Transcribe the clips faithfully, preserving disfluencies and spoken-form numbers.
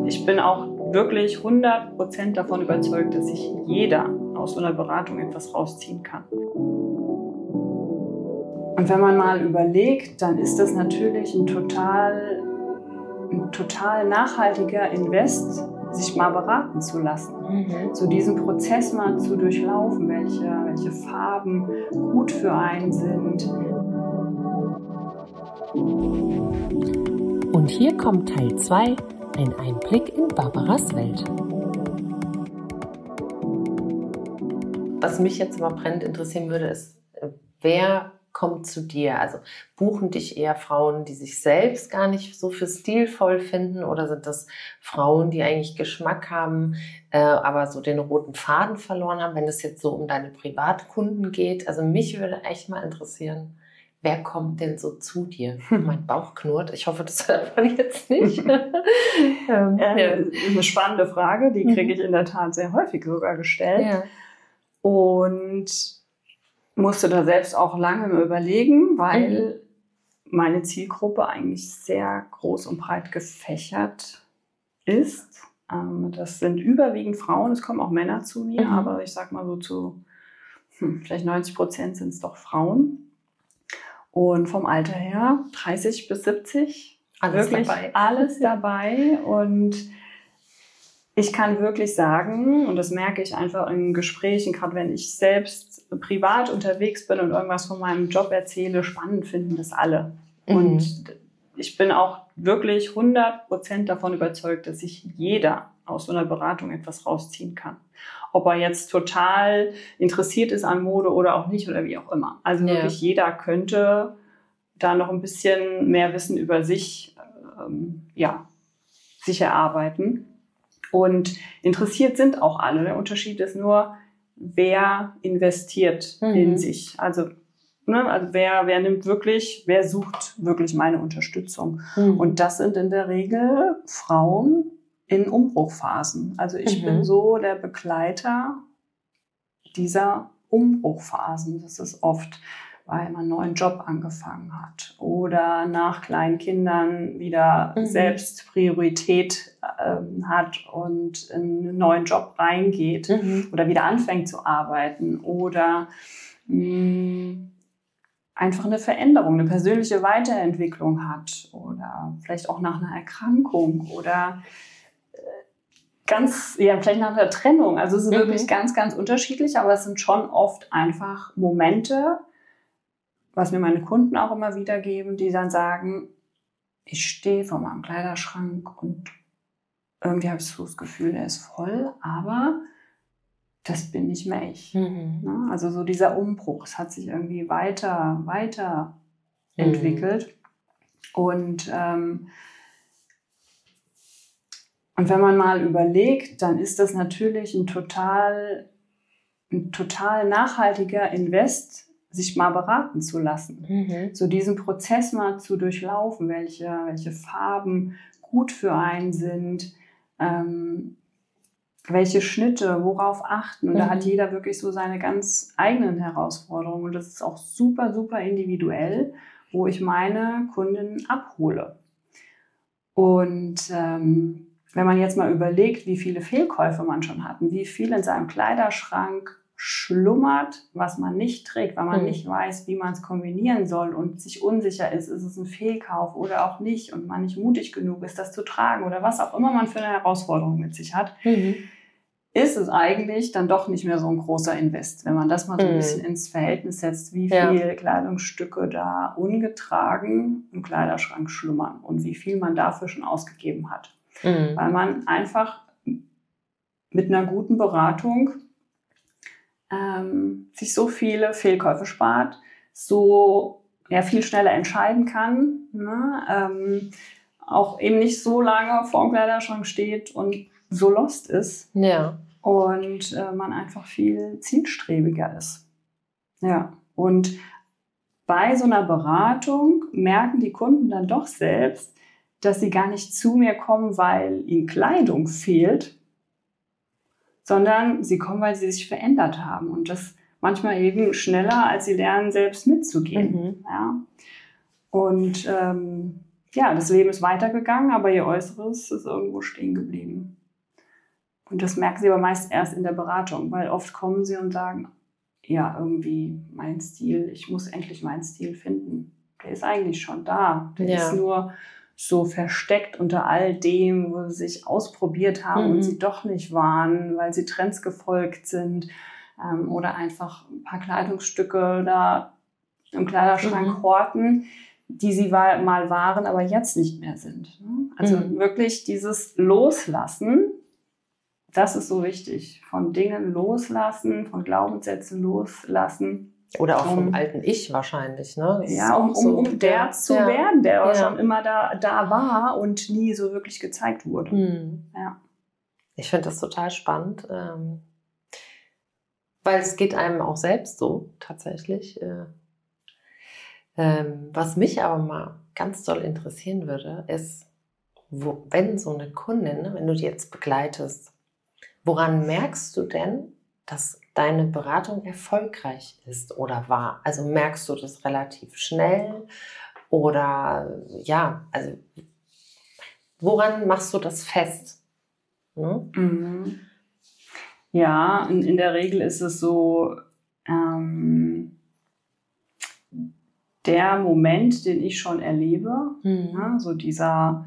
ich bin auch wirklich hundert Prozent davon überzeugt, dass sich jeder aus so einer Beratung etwas rausziehen kann. Und wenn man mal überlegt, dann ist das natürlich ein total, ein total nachhaltiger Invest, sich mal beraten zu lassen. Mhm. So diesen Prozess mal zu durchlaufen, welche, welche Farben gut für einen sind. Und hier kommt Teil zwei, ein Einblick in Barbaras Welt. Was mich jetzt immer brennend interessieren würde, ist, wer kommt zu dir? Also buchen dich eher Frauen, die sich selbst gar nicht so für stilvoll finden, oder sind das Frauen, die eigentlich Geschmack haben, äh, aber so den roten Faden verloren haben, wenn es jetzt so um deine Privatkunden geht? Also mich würde echt mal interessieren, wer kommt denn so zu dir? Hm. Mein Bauch knurrt. Ich hoffe, das hört man jetzt nicht. ähm, ja. Eine spannende Frage, die kriege ich in der Tat sehr häufig sogar gestellt. Ja. Und musste da selbst auch lange überlegen, weil mhm. meine Zielgruppe eigentlich sehr groß und breit gefächert ist. Ähm, das sind überwiegend Frauen, es kommen auch Männer zu mir, mhm. aber ich sag mal so zu hm, vielleicht neunzig Prozent sind es doch Frauen. Und vom Alter her dreißig bis siebzig, alles wirklich dabei. alles dabei. Und ich kann wirklich sagen, und das merke ich einfach in Gesprächen, gerade wenn ich selbst privat unterwegs bin und irgendwas von meinem Job erzähle, spannend finden das alle. Mhm. Und ich bin auch wirklich hundert Prozent davon überzeugt, dass sich jeder aus so einer Beratung etwas rausziehen kann. Ob er jetzt total interessiert ist an Mode oder auch nicht oder wie auch immer. Also ja. wirklich jeder könnte da noch ein bisschen mehr Wissen über sich, ähm, ja, sich erarbeiten. Und interessiert sind auch alle. Der Unterschied ist nur, wer investiert mhm. in sich. Also, ne, also wer, wer nimmt wirklich, wer sucht wirklich meine Unterstützung. Mhm. Und das sind in der Regel Frauen in Umbruchphasen. Also ich mhm. bin so der Begleiter dieser Umbruchphasen. Das ist oft, weil man einen neuen Job angefangen hat oder nach kleinen Kindern wieder mhm. selbst Priorität ähm, hat und in einen neuen Job reingeht mhm. oder wieder anfängt zu arbeiten oder mh, einfach eine Veränderung, eine persönliche Weiterentwicklung hat oder vielleicht auch nach einer Erkrankung oder ganz, ja, vielleicht nach einer Trennung. Also es ist mhm. wirklich ganz, ganz unterschiedlich, aber es sind schon oft einfach Momente, was mir meine Kunden auch immer wieder geben, die dann sagen, ich stehe vor meinem Kleiderschrank und irgendwie habe ich so das Gefühl, der ist voll, aber das bin nicht mehr ich. Mhm. Ne? Also so dieser Umbruch, es hat sich irgendwie weiter, weiter mhm. entwickelt. Und, ähm, und wenn man mal überlegt, dann ist das natürlich ein total, ein total nachhaltiger Invest, sich mal beraten zu lassen. Mhm. So diesen Prozess mal zu durchlaufen, welche, welche Farben gut für einen sind, ähm, welche Schnitte, worauf achten. Und mhm. da hat jeder wirklich so seine ganz eigenen Herausforderungen. Und das ist auch super, super individuell, wo ich meine Kundinnen abhole. Und ähm, wenn man jetzt mal überlegt, wie viele Fehlkäufe man schon hat, wie viel in seinem Kleiderschrank schlummert, was man nicht trägt, weil man mhm. nicht weiß, wie man es kombinieren soll und sich unsicher ist, ist es ein Fehlkauf oder auch nicht und man nicht mutig genug ist, das zu tragen oder was auch immer man für eine Herausforderung mit sich hat, mhm. ist es eigentlich dann doch nicht mehr so ein großer Invest, wenn man das mal so ein bisschen ins Verhältnis setzt, wie ja. viele Kleidungsstücke da ungetragen im Kleiderschrank schlummern und wie viel man dafür schon ausgegeben hat. Mhm. Weil man einfach mit einer guten Beratung ähm, sich so viele Fehlkäufe spart, so ja, viel schneller entscheiden kann, ne? ähm, auch eben nicht so lange vor dem Kleiderschrank steht und so lost ist ja. und äh, man einfach viel zielstrebiger ist. Ja, und bei so einer Beratung merken die Kunden dann doch selbst, dass sie gar nicht zu mir kommen, weil ihnen Kleidung fehlt, sondern sie kommen, weil sie sich verändert haben und das manchmal eben schneller, als sie lernen, selbst mitzugehen. Mhm. Ja? Und ähm, ja, das Leben ist weitergegangen, aber ihr Äußeres ist irgendwo stehen geblieben. Und das merken sie aber meist erst in der Beratung, weil oft kommen sie und sagen, ja, irgendwie mein Stil, ich muss endlich meinen Stil finden. Der ist eigentlich schon da. Der Ja. ist nur so versteckt unter all dem, wo sie sich ausprobiert haben Mhm. und sie doch nicht waren, weil sie Trends gefolgt sind ähm, oder einfach ein paar Kleidungsstücke da im Kleiderschrank Mhm. horten, die sie mal waren, aber jetzt nicht mehr sind. Ne? Also Mhm. wirklich dieses Loslassen, das ist so wichtig. Von Dingen loslassen, von Glaubenssätzen loslassen. Oder auch vom Um- alten Ich wahrscheinlich, ne? Das ist Ja, um, auch so, um, um der ja, zu ja. werden, der Ja. schon immer da, da war und nie so wirklich gezeigt wurde. Mhm. Ja. Ich finde das total spannend, ähm, weil es geht einem auch selbst so, tatsächlich. Äh, ähm, was mich aber mal ganz doll interessieren würde, ist, wo, wenn so eine Kundin, ne, wenn du die jetzt begleitest, woran merkst du denn, dass deine Beratung erfolgreich ist oder war? Also merkst du das relativ schnell oder ja, also woran machst du das fest? Ne? Mhm. Ja, in, in der Regel ist es so, ähm, der Moment, den ich schon erlebe, Mhm. ja, so dieser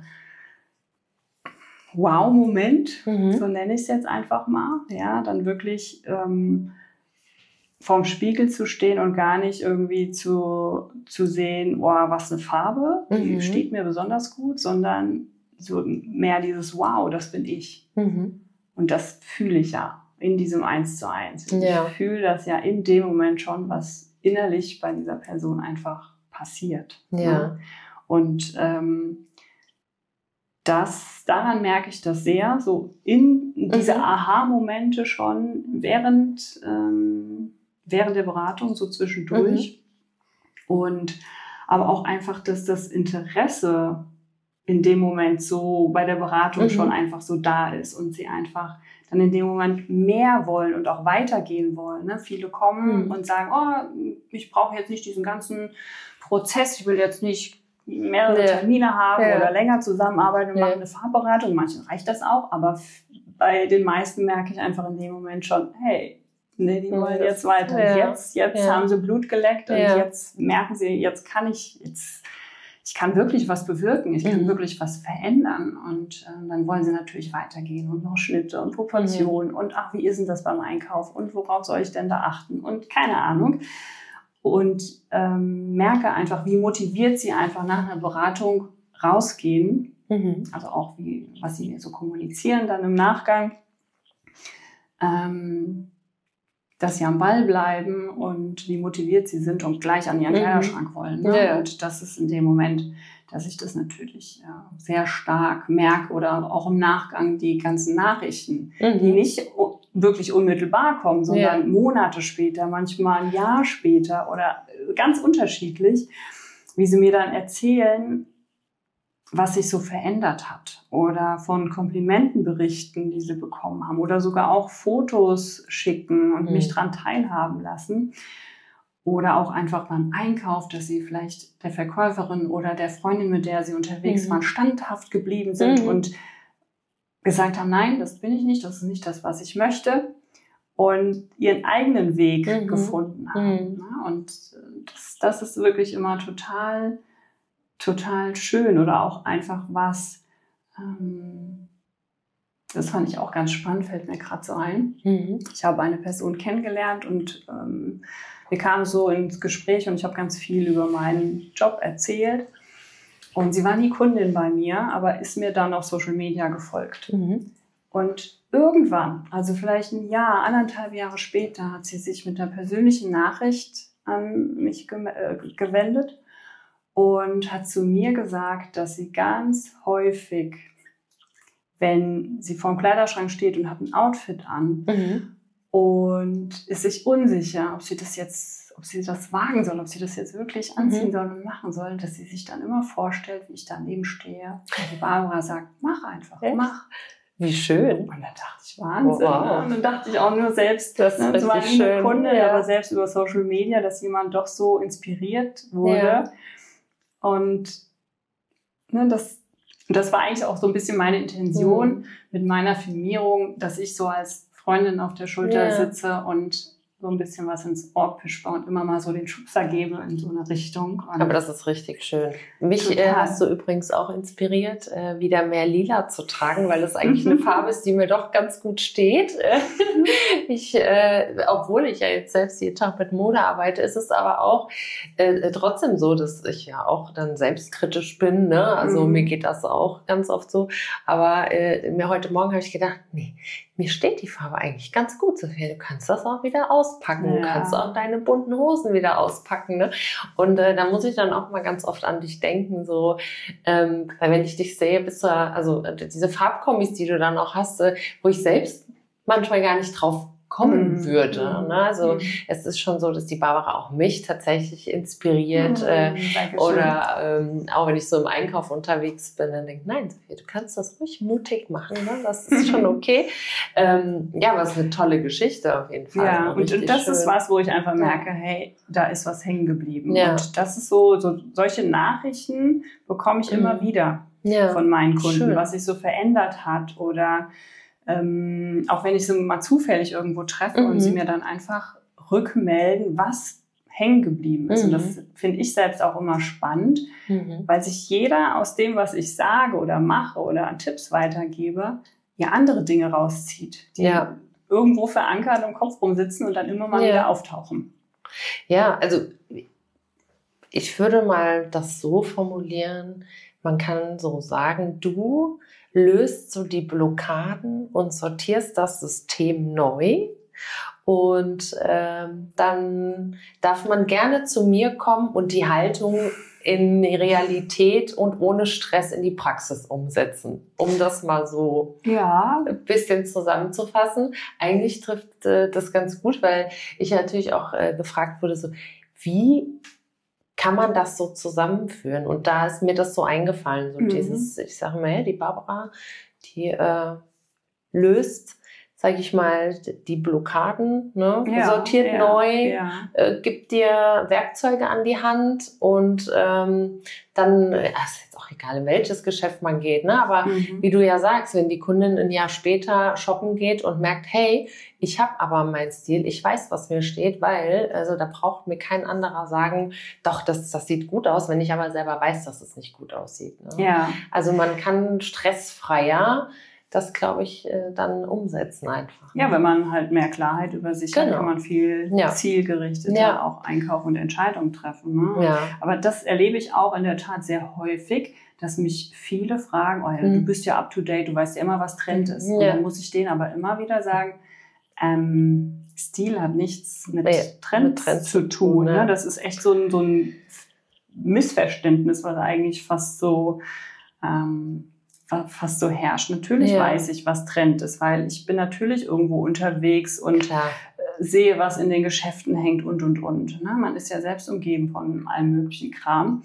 Wow-Moment, Mhm. so nenne ich es jetzt einfach mal, ja, dann wirklich ähm, vorm Spiegel zu stehen und gar nicht irgendwie zu, zu sehen, oh, was eine Farbe, die Mhm. steht mir besonders gut, sondern so mehr dieses Wow, das bin ich. Mhm. Und das fühle ich ja in diesem Eins zu eins. Ja. Ich fühle das ja in dem Moment schon, was innerlich bei dieser Person einfach passiert. Ja. Ne? Und ähm, das, daran merke ich das sehr, so in diese Mhm. Aha-Momente schon während, ähm, während der Beratung, so zwischendurch. Und aber auch einfach, dass das Interesse in dem Moment so bei der Beratung Mhm. schon einfach so da ist und sie einfach dann in dem Moment mehr wollen und auch weitergehen wollen. Ne? Viele kommen Mhm. und sagen, oh, ich brauche jetzt nicht diesen ganzen Prozess, ich will jetzt nicht mehrere Nee. Termine haben Ja. oder länger zusammenarbeiten und Nee. machen eine Farbberatung. Manchen reicht das auch, aber f- bei den meisten merke ich einfach in dem Moment schon, hey, nee, die Ja, wollen das- jetzt weiter. ja. Jetzt, jetzt Ja. haben sie Blut geleckt und Ja. jetzt merken sie, jetzt kann ich, jetzt, ich kann wirklich was bewirken, ich kann Mhm. wirklich was verändern. Und äh, dann wollen sie natürlich weitergehen und noch Schnitte und Proportionen Mhm. und ach, wie ist denn das beim Einkauf und worauf soll ich denn da achten und keine Ahnung. Und ähm, merke einfach, wie motiviert sie einfach nach einer Beratung rausgehen. Mhm. Also auch, wie, was sie mir so kommunizieren dann im Nachgang. Ähm, dass sie am Ball bleiben und wie motiviert sie sind und gleich an ihren Mhm. Kleiderschrank wollen. Ne? Ja. Und das ist in dem Moment, dass ich das natürlich ja, sehr stark merke oder auch im Nachgang die ganzen Nachrichten, Mhm. die nicht u- wirklich unmittelbar kommen, sondern Ja. Monate später, manchmal ein Jahr später oder ganz unterschiedlich, wie sie mir dann erzählen, was sich so verändert hat oder von Komplimenten berichten, die sie bekommen haben oder sogar auch Fotos schicken und Mhm. mich dran teilhaben lassen oder auch einfach beim Einkauf, dass sie vielleicht der Verkäuferin oder der Freundin, mit der sie unterwegs Mhm. waren, standhaft geblieben sind Mhm. und gesagt haben, nein, das bin ich nicht, das ist nicht das, was ich möchte und ihren eigenen Weg Mhm. gefunden haben. Mhm. Ne? Und das, das ist wirklich immer total total schön oder auch einfach was, ähm, das fand ich auch ganz spannend, fällt mir gerade so ein. Mhm. Ich habe eine Person kennengelernt und ähm, wir kamen so ins Gespräch und ich habe ganz viel über meinen Job erzählt. Und sie war nie Kundin bei mir, aber ist mir dann auf Social Media gefolgt. Mhm. Und irgendwann, also vielleicht ein Jahr, anderthalb Jahre später, hat sie sich mit einer persönlichen Nachricht an mich gem- äh, gewendet und hat zu mir gesagt, dass sie ganz häufig, wenn sie vor dem Kleiderschrank steht und hat ein Outfit an Mhm. und ist sich unsicher, ob sie das jetzt, ob sie das wagen soll, ob sie das jetzt wirklich anziehen Mhm. soll und machen soll, dass sie sich dann immer vorstellt, wie ich daneben stehe. Und die Barbara sagt, mach einfach, Echt? mach. Wie schön. Und dann dachte ich, Wahnsinn. Wow. Ne? Und dann dachte ich auch nur selbst, Das ist ne, es war richtig nie eine schön. Kunde, Ja. aber selbst über Social Media, dass jemand doch so inspiriert wurde. Ja. Und ne, das, das war eigentlich auch so ein bisschen meine Intention Mhm. mit meiner Firmierung, dass ich so als Freundin auf der Schulter Ja. sitze und so ein bisschen was ins Ohr pische und immer mal so den Schubser gebe in so eine Richtung. Und Aber das ist richtig schön. Mich Total. äh, hast du übrigens auch inspiriert, äh, wieder mehr Lila zu tragen, weil das eigentlich eine Farbe ist, die mir doch ganz gut steht. ich, äh, obwohl ich ja jetzt selbst jeden Tag mit Mode arbeite, ist es aber auch äh, trotzdem so, dass ich ja auch dann selbstkritisch bin. Ne? Also Mhm. mir geht das auch ganz oft so. Aber äh, mir heute Morgen habe ich gedacht, nee, mir steht die Farbe eigentlich ganz gut, Sophia. Du kannst das auch wieder auspacken. Du Ja. kannst auch deine bunten Hosen wieder auspacken. Ne? Und äh, da muss ich dann auch mal ganz oft an dich denken, so, ähm, weil wenn ich dich sehe, bist du, also äh, diese Farbkombis, die du dann auch hast, äh, wo ich selbst manchmal gar nicht drauf kommen Mhm. würde. Ne? Also Mhm. es ist schon so, dass die Barbara auch mich tatsächlich inspiriert. Mhm, Äh, Dankeschön. oder ähm, auch wenn ich so im Einkauf unterwegs bin, dann denke ich, nein, Sophia, du kannst das ruhig mutig machen. Ne? Das ist schon okay. ähm, ja, aber es ist eine tolle Geschichte auf jeden Fall. Ja, Auch und, richtig und das schön. ist was, wo ich einfach Ja. merke, hey, da ist was hängen geblieben. Ja. Und das ist so, so, solche Nachrichten bekomme ich Mhm. immer wieder Ja. von meinen Kunden, Schön. was sich so verändert hat oder ähm, auch wenn ich sie mal zufällig irgendwo treffe Mhm. und sie mir dann einfach rückmelden, was hängen geblieben ist. Mhm. Und das finde ich selbst auch immer spannend, Mhm. weil sich jeder aus dem, was ich sage oder mache oder an Tipps weitergebe, ja andere Dinge rauszieht, die Ja. irgendwo verankert im Kopf rumsitzen und dann immer mal Ja. wieder auftauchen. Ja, also ich würde mal das so formulieren, man kann so sagen, du löst so die Blockaden und sortierst das System neu. Und ähm, dann darf man gerne zu mir kommen und die Haltung in die Realität und ohne Stress in die Praxis umsetzen, um das mal so Ja. ein bisschen zusammenzufassen. Eigentlich trifft äh, das ganz gut, weil ich natürlich auch äh, gefragt wurde, so wie kann man das so zusammenführen? Und da ist mir das so eingefallen, so Mhm. dieses, ich sage mal, ja, die Barbara, die äh, löst, sage ich mal, die Blockaden, ne? Ja, sortiert ja, neu, ja. äh, gibt dir Werkzeuge an die Hand und ähm, dann, äh, ist jetzt auch egal, in welches Geschäft man geht, ne? Aber Mhm. wie du ja sagst, wenn die Kundin ein Jahr später shoppen geht und merkt, hey, ich habe aber meinen Stil, ich weiß, was mir steht, weil, also da braucht mir kein anderer sagen, doch, das, das sieht gut aus, wenn ich aber selber weiß, dass es nicht gut aussieht. Ne? Ja. Also man kann stressfreier das, glaube ich, äh, dann umsetzen einfach. Ja, wenn man halt mehr Klarheit über sich hat, Genau. kann man viel Ja. zielgerichteter Ja. auch Einkauf und Entscheidungen treffen. Ne? Ja. Aber das erlebe ich auch in der Tat sehr häufig, dass mich viele fragen, oh ja, Mhm. du bist ja up to date, du weißt ja immer, was Trend ist. Und Ja. dann muss ich denen aber immer wieder sagen, ähm, Stil hat nichts mit, Nee, Trends, mit Trends zu tun. ne? Ne? Das ist echt so ein, so ein Missverständnis, was eigentlich fast so, ähm, fast so herrscht. Natürlich Ja. weiß ich, was Trend ist, weil ich bin natürlich irgendwo unterwegs und Klar. sehe, was in den Geschäften hängt und, und, und. Ne? Man ist ja selbst umgeben von allem möglichen Kram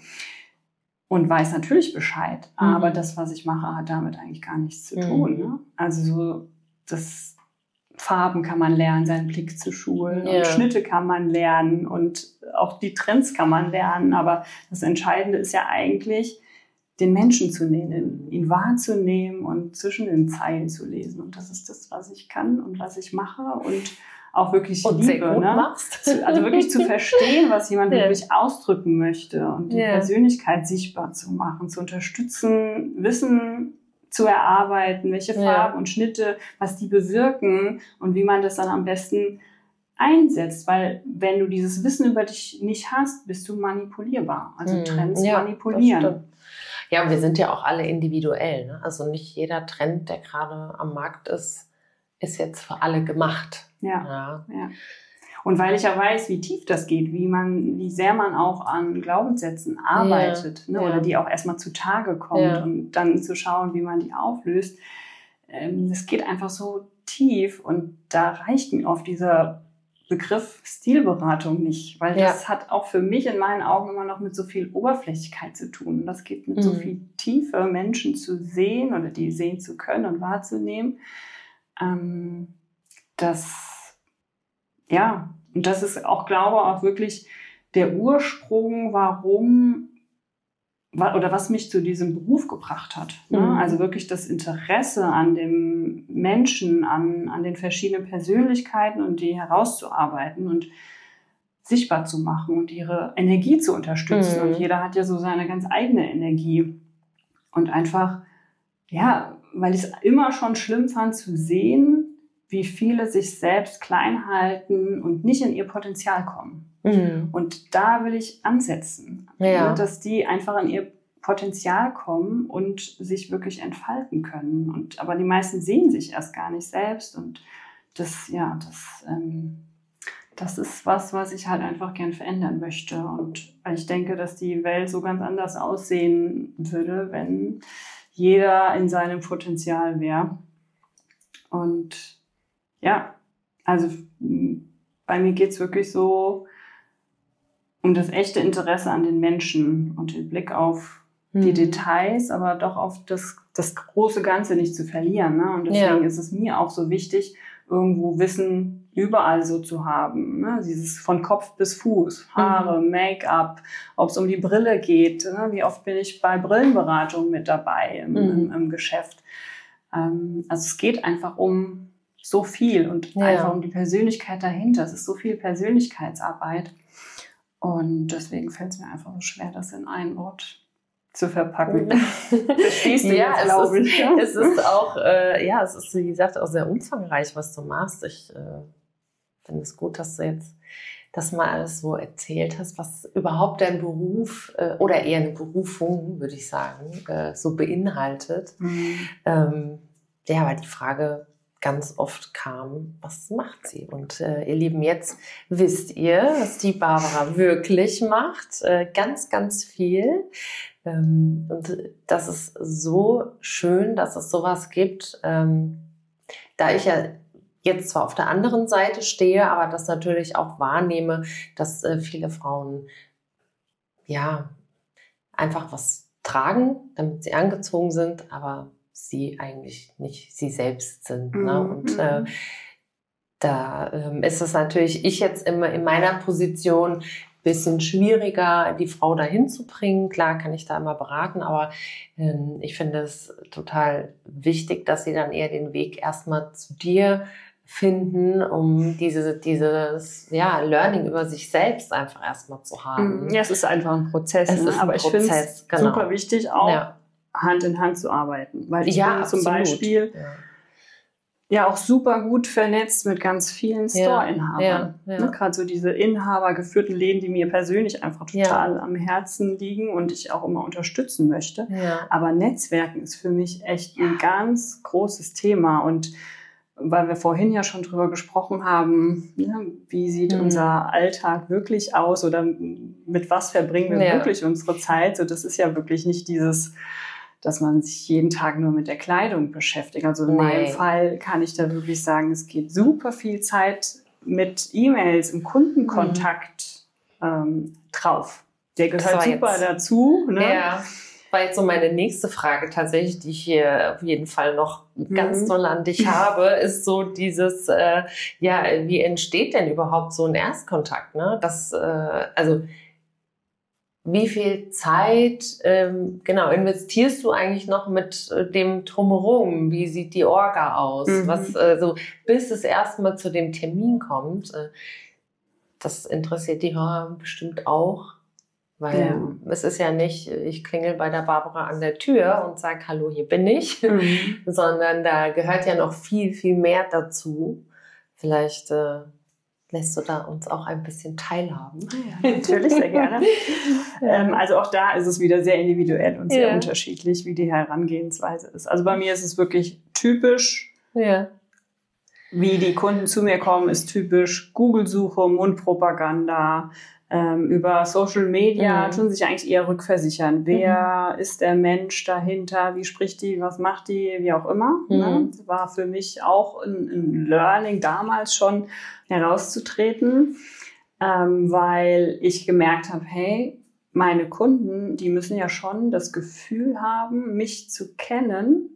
und weiß natürlich Bescheid. Mhm. Aber das, was ich mache, hat damit eigentlich gar nichts zu tun. Mhm. Ne? Also so, das Farben kann man lernen, seinen Blick zu schulen. Ja. Und Schnitte kann man lernen und auch die Trends kann man lernen. Aber das Entscheidende ist ja eigentlich, den Menschen zu nehmen, ihn wahrzunehmen und zwischen den Zeilen zu lesen. Und das ist das, was ich kann und was ich mache und auch wirklich Und liebe. sehr gut ne? machst. Also wirklich zu verstehen, was jemand Ja. wirklich ausdrücken möchte und die Ja. Persönlichkeit sichtbar zu machen, zu unterstützen, Wissen zu erarbeiten, welche Ja. Farben und Schnitte, was die bewirken und wie man das dann am besten einsetzt, weil wenn du dieses Wissen über dich nicht hast, bist du manipulierbar. Also Mhm. Trends Ja, das manipulieren. stimmt. Ja, und wir sind ja auch alle individuell. Ne? Also nicht jeder Trend, der gerade am Markt ist, ist jetzt für alle gemacht. Ja. Ja. Ja. Und weil ich ja weiß, wie tief das geht, wie man, wie sehr man auch an Glaubenssätzen arbeitet, Ja, ne, ja. oder die auch erstmal zutage kommt Ja. und dann zu schauen, wie man die auflöst. Ähm, das geht einfach so tief und da reicht mir oft dieser Begriff Stilberatung nicht, weil Ja. das hat auch für mich in meinen Augen immer noch mit so viel Oberflächlichkeit zu tun. Das geht mit so Mhm. viel Tiefe, Menschen zu sehen oder die sehen zu können und wahrzunehmen. Ähm, das, ja, und das ist auch, glaube ich, auch wirklich der Ursprung, warum, oder was mich zu diesem Beruf gebracht hat. Ne? Mhm. Also wirklich das Interesse an dem Menschen, an, an den verschiedenen Persönlichkeiten und die herauszuarbeiten und sichtbar zu machen und ihre Energie zu unterstützen. Mhm. Und jeder hat ja so seine ganz eigene Energie. Und einfach, ja, weil ich es immer schon schlimm fand zu sehen, wie viele sich selbst klein halten und nicht in ihr Potenzial kommen. Mhm. Und da will ich ansetzen, Ja. ne, dass die einfach in ihr Potenzial kommen und sich wirklich entfalten können. Und, aber die meisten sehen sich erst gar nicht selbst. Und das, ja, das, ähm, das ist was, was ich halt einfach gern verändern möchte. Und weil ich denke, dass die Welt so ganz anders aussehen würde, wenn jeder in seinem Potenzial wäre. Und ja, also bei mir geht es wirklich so um das echte Interesse an den Menschen und den Blick auf die Mhm. Details, aber doch auf das, das große Ganze nicht zu verlieren. Ne? Und deswegen Ja. ist es mir auch so wichtig, irgendwo Wissen überall so zu haben. Ne? Dieses von Kopf bis Fuß, Haare, Mhm. Make-up, ob es um die Brille geht. Ne? Wie oft bin ich bei Brillenberatungen mit dabei im, Mhm. im, im Geschäft. Ähm, also es geht einfach um so viel und Ja. einfach um die Persönlichkeit dahinter. Es ist so viel Persönlichkeitsarbeit. Und deswegen fällt es mir einfach so schwer, das in einen Ort zu verpacken. Verstehst du Ja, jetzt, es glaube ist, ich. Ja? es ist auch, äh, ja, es ist, wie gesagt, auch sehr umfangreich, was du machst. Ich äh, finde es gut, dass du jetzt das mal alles so erzählt hast, was überhaupt dein Beruf äh, oder eher eine Berufung, würde ich sagen, äh, so beinhaltet. Mhm. Ähm, ja, weil die Frage ganz oft kam, was macht sie? Und äh, ihr Lieben, jetzt wisst ihr, was die Barbara wirklich macht. Äh, ganz, ganz viel. Ähm, und das ist so schön, dass es sowas gibt. Ähm, da ich ja jetzt zwar auf der anderen Seite stehe, aber das natürlich auch wahrnehme, dass äh, viele Frauen ja einfach was tragen, damit sie angezogen sind, aber sie eigentlich nicht sie selbst sind. Mhm. Ne? Und äh, da ähm, ist es natürlich, ich jetzt immer in meiner Position ein bisschen schwieriger, die Frau dahin zu bringen. Klar kann ich da immer beraten, aber ähm, ich finde es total wichtig, dass sie dann eher den Weg erstmal zu dir finden, um diese, dieses ja, Learning über sich selbst einfach erstmal zu haben. Ja, es ist einfach ein Prozess. Es Ne? ist ein Aber ich finde Prozess, es genau. super wichtig, auch Ja. Hand in Hand zu arbeiten. Weil ich Ja, bin zum absolut. Beispiel Ja. ja auch super gut vernetzt mit ganz vielen Store-Inhabern. Ja, ja. Ne? Gerade so diese inhabergeführten Läden, die mir persönlich einfach total Ja. am Herzen liegen und ich auch immer unterstützen möchte. Ja. Aber Netzwerken ist für mich echt ein ganz großes Thema. Und weil wir vorhin ja schon drüber gesprochen haben, ne, wie sieht Mhm. unser Alltag wirklich aus oder mit was verbringen wir Ja. wirklich unsere Zeit? So, das ist ja wirklich nicht dieses, dass man sich jeden Tag nur mit der Kleidung beschäftigt. Also in Nee. meinem Fall kann ich da wirklich sagen, es geht super viel Zeit mit E-Mails, im Kundenkontakt ähm, drauf. Der Das gehört war super jetzt- dazu. Ne? Ja, war jetzt so meine nächste Frage tatsächlich, die ich hier auf jeden Fall noch ganz Mhm. doll an dich habe, ist so dieses, äh, ja, wie entsteht denn überhaupt so ein Erstkontakt? Ne? Das, äh, also wie viel Zeit ähm, genau investierst du eigentlich noch mit äh, dem Drumherum? Wie sieht die Orga aus? Mhm. Was, äh, so, bis es erstmal zu dem Termin kommt? Äh, das interessiert die Hörer bestimmt auch. Weil Ja. es ist ja nicht, ich klingel bei der Barbara an der Tür und sage, hallo, hier bin ich, Mhm. sondern da gehört ja noch viel, viel mehr dazu. Vielleicht äh, lässt du da uns auch ein bisschen teilhaben. Ja, natürlich, sehr gerne. ähm, also auch da ist es wieder sehr individuell und sehr Ja. unterschiedlich, wie die Herangehensweise ist. Also bei mir ist es wirklich typisch, Ja. wie die Kunden zu mir kommen, ist typisch Google-Suche, Mundpropaganda, ähm, über Social Media Mhm. tun sich eigentlich eher rückversichern. Wer ist der Mensch dahinter? Wie spricht die? Was macht die? Wie auch immer. Mhm. Ne? Das war für mich auch ein, ein Learning damals schon herauszutreten, ähm, weil ich gemerkt habe, hey, meine Kunden, die müssen ja schon das Gefühl haben, mich zu kennen,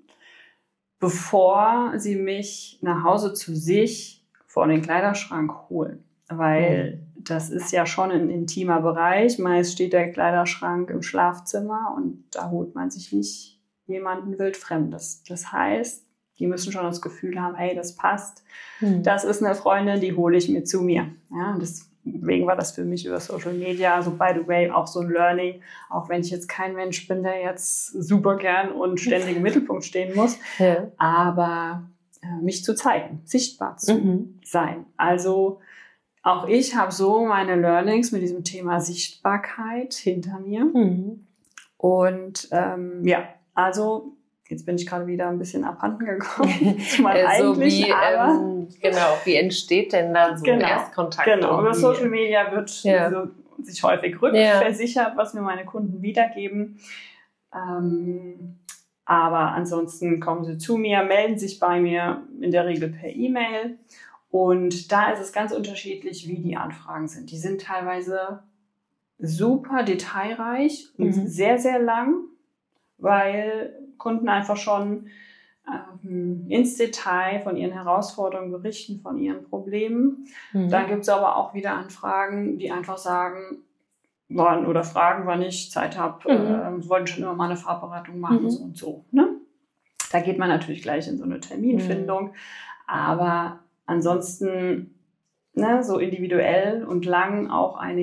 bevor sie mich nach Hause zu sich vor den Kleiderschrank holen. Weil das ist ja schon ein intimer Bereich. Meist steht der Kleiderschrank im Schlafzimmer und da holt man sich nicht jemanden Wildfremdes. Das heißt, die müssen schon das Gefühl haben, hey, das passt. Mhm. Das ist eine Freundin, die hole ich mir zu mir. Ja, und deswegen war das für mich über Social Media, so by the way, auch so ein Learning, auch wenn ich jetzt kein Mensch bin, der jetzt super gern und ständig im Mittelpunkt stehen muss, ja. aber äh, mich zu zeigen, sichtbar zu mhm. sein. Also auch ich habe so meine Learnings mit diesem Thema Sichtbarkeit hinter mir. Mhm. Und ähm, ja, also jetzt bin ich gerade wieder ein bisschen abhanden gekommen. Mal so eigentlich, wie, aber ähm, genau, wie entsteht denn da so genau, ein Erstkontakt? Genau, über Social Media wird ja. so, sich häufig rückversichert, ja. was mir meine Kunden wiedergeben. Ähm, aber ansonsten kommen sie zu mir, melden sich bei mir, in der Regel per E-Mail. Und da ist es ganz unterschiedlich, wie die Anfragen sind. Die sind teilweise super detailreich und mhm. sehr, sehr lang, weil Kunden einfach schon ähm, ins Detail von ihren Herausforderungen berichten, von ihren Problemen. Mhm. Dann gibt es aber auch wieder Anfragen, die einfach sagen, wann, oder fragen, wann ich Zeit habe, mhm. äh, wollen schon immer mal eine Farbberatung machen, mhm. so und so. Ne? Da geht man natürlich gleich in so eine Terminfindung. Mhm. Aber ansonsten ne, so individuell und lang auch eine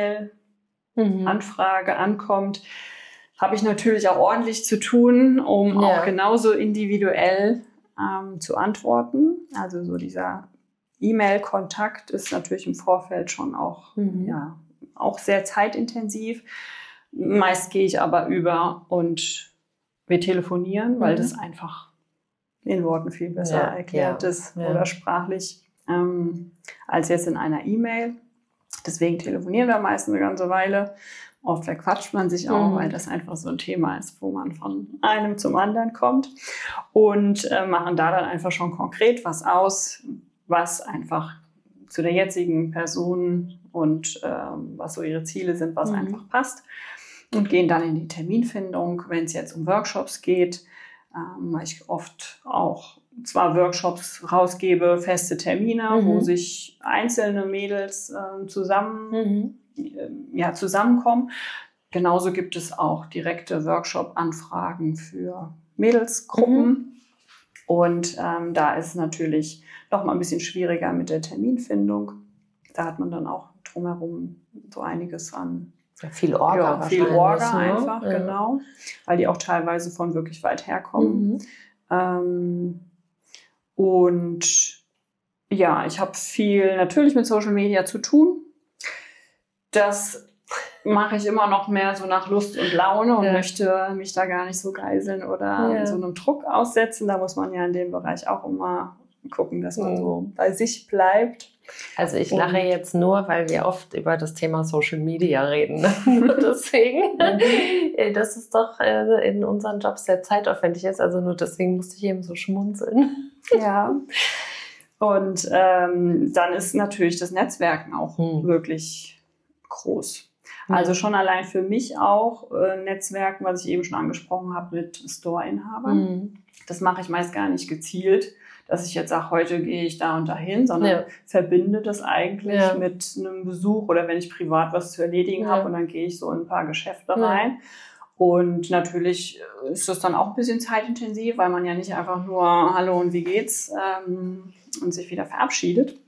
E-Mail-Anfrage mhm. ankommt, habe ich natürlich auch ordentlich zu tun, um ja. auch genauso individuell ähm, zu antworten. Also so dieser E-Mail-Kontakt ist natürlich im Vorfeld schon auch, mhm. ja, auch sehr zeitintensiv. Meist gehe ich aber über und wir telefonieren, weil mhm. das einfach in Worten viel besser ja, erklärt ja, ist ja. oder sprachlich ähm, als jetzt in einer E-Mail. Deswegen telefonieren wir meistens eine ganze Weile. Oft verquatscht man sich auch, mhm. weil das einfach so ein Thema ist, wo man von einem zum anderen kommt und äh, machen da dann einfach schon konkret was aus, was einfach zu der jetzigen Person und ähm, was so ihre Ziele sind, was mhm. einfach passt und gehen dann in die Terminfindung. Wenn es jetzt um Workshops geht, ähm, weil ich oft auch zwar Workshops rausgebe, feste Termine, mhm. wo sich einzelne Mädels äh, zusammen mhm. ja, zusammenkommen. Genauso gibt es auch direkte Workshop-Anfragen für Mädelsgruppen. Mhm. Und ähm, da ist es natürlich noch mal ein bisschen schwieriger mit der Terminfindung. Da hat man dann auch drumherum so einiges an ja, viel Orga, ja, viel Orga ne? einfach, ja. genau. Weil die auch teilweise von wirklich weit herkommen. Mhm. Ähm, und ja, ich habe viel natürlich mit Social Media zu tun. Das mache ich immer noch mehr so nach Lust und Laune und ja. möchte mich da gar nicht so geiseln oder ja. so einem Druck aussetzen. Da muss man ja in dem Bereich auch immer gucken, dass man mhm. so bei sich bleibt. Also ich und lache jetzt nur, weil wir oft über das Thema Social Media reden. Nur deswegen, mhm. dass es doch in unseren Jobs sehr zeitaufwendig ist. Also nur deswegen musste ich eben so schmunzeln. Ja. Und ähm, dann ist natürlich das Netzwerken auch mhm. wirklich groß. Also schon allein für mich auch äh, Netzwerken, was ich eben schon angesprochen habe mit Store-Inhabern. Mhm. Das mache ich meist gar nicht gezielt, dass ich jetzt sage, heute gehe ich da und dahin, sondern ja. verbinde das eigentlich ja. mit einem Besuch oder wenn ich privat was zu erledigen ja. habe und dann gehe ich so in ein paar Geschäfte ja. rein. Und natürlich ist das dann auch ein bisschen zeitintensiv, weil man ja nicht einfach nur Hallo und wie geht's ähm, und sich wieder verabschiedet.